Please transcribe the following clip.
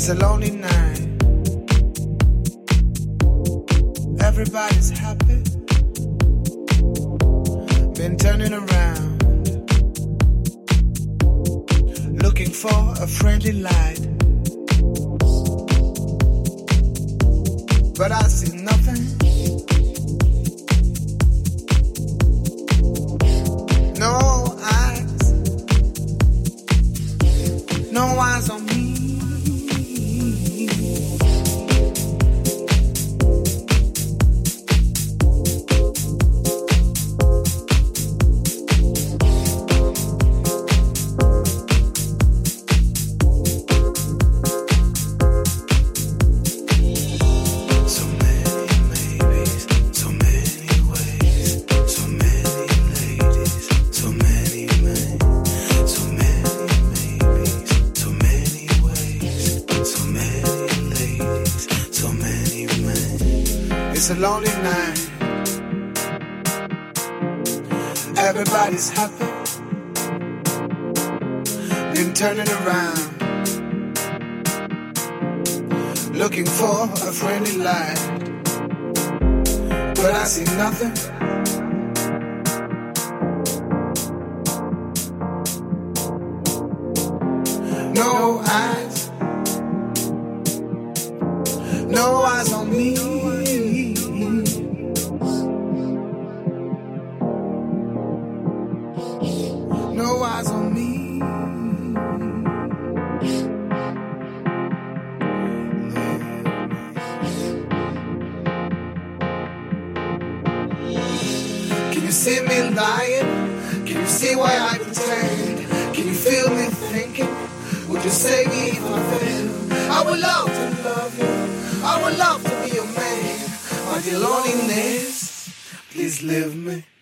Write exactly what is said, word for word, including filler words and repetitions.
It's a lonely night. Everybody's happy. Been turning around, looking for a friendly light. But I see nothing. No eyes. No eyes on me. It's a lonely night. Everybody's happy. Been turning around, looking for a friendly light. But I see nothing. No eyes. No eyes on me. No eyes on me. Can you see me lying? Can you see why I pretend? Can you feel me thinking? Would you save me if I fail? I would love to love you. I would love to be your man. My dear loneliness, please leave me.